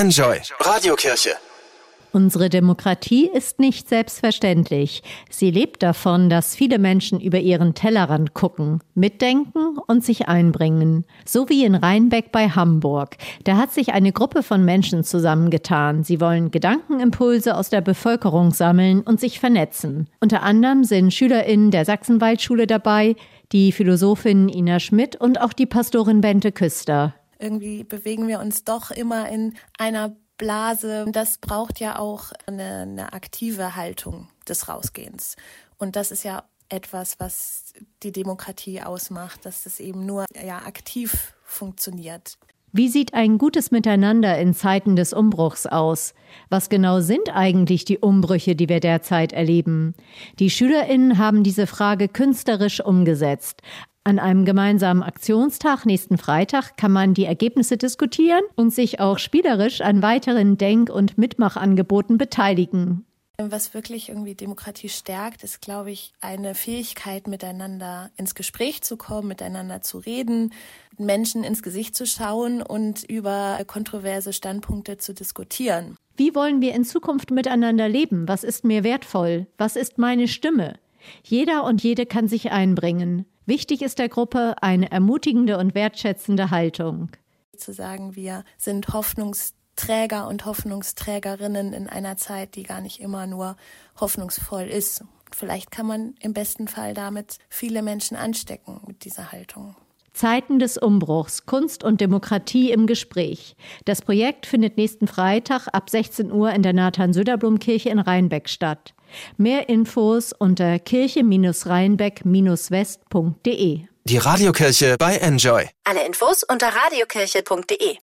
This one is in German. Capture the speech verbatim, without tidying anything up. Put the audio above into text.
Enjoy Radiokirche. Unsere Demokratie ist nicht selbstverständlich. Sie lebt davon, dass viele Menschen über ihren Tellerrand gucken, mitdenken und sich einbringen. So wie in Rheinbeck bei Hamburg. Da hat sich eine Gruppe von Menschen zusammengetan. Sie wollen Gedankenimpulse aus der Bevölkerung sammeln und sich vernetzen. Unter anderem sind SchülerInnen der Sachsenwaldschule dabei, die Philosophin Ina Schmidt und auch die Pastorin Bente Küster. Irgendwie bewegen wir uns doch immer in einer Blase. Das braucht ja auch eine, eine aktive Haltung des Rausgehens. Und das ist ja etwas, was die Demokratie ausmacht, dass es eben nur ja, aktiv funktioniert. Wie sieht ein gutes Miteinander in Zeiten des Umbruchs aus? Was genau sind eigentlich die Umbrüche, die wir derzeit erleben? Die SchülerInnen haben diese Frage künstlerisch umgesetzt. An einem gemeinsamen Aktionstag nächsten Freitag kann man die Ergebnisse diskutieren und sich auch spielerisch an weiteren Denk- und Mitmachangeboten beteiligen. Was wirklich irgendwie Demokratie stärkt, ist, glaube ich, eine Fähigkeit, miteinander ins Gespräch zu kommen, miteinander zu reden, Menschen ins Gesicht zu schauen und über kontroverse Standpunkte zu diskutieren. Wie wollen wir in Zukunft miteinander leben? Was ist mir wertvoll? Was ist meine Stimme? Jeder und jede kann sich einbringen. Wichtig ist der Gruppe eine ermutigende und wertschätzende Haltung. Zu sagen, wir sind Hoffnungsträger und Hoffnungsträgerinnen in einer Zeit, die gar nicht immer nur hoffnungsvoll ist. Vielleicht kann man im besten Fall damit viele Menschen anstecken mit dieser Haltung. Zeiten des Umbruchs, Kunst und Demokratie im Gespräch. Das Projekt findet nächsten Freitag ab sechzehn Uhr in der Nathan-Söderblom-Kirche in Rheinbeck statt. Mehr Infos unter kirche Rheinbeck West punkt de. Die Radiokirche bei Enjoy. Alle Infos unter radiokirche punkt de.